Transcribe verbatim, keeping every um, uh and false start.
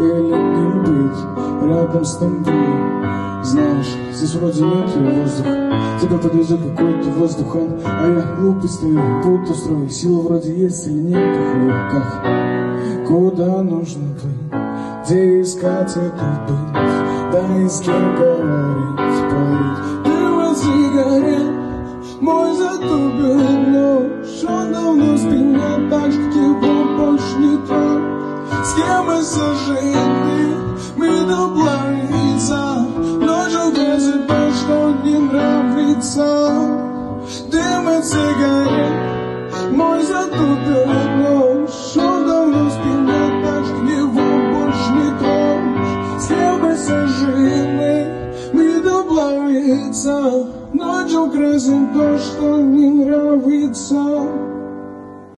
или не быть рядом с тобой. Знаешь, здесь вроде нет воздуха, тебя подвезет какой-то воздухан, а я глупый стою, будто строю. Сила вроде есть или нет, хуй, как? Куда нужно быть, где искать этот быть, да и с кем говорить, парить. Первая сигарет, мой затупил нож, он давно спинет, так что его больше не трогай. С кем мы сожжены, мы доплатим.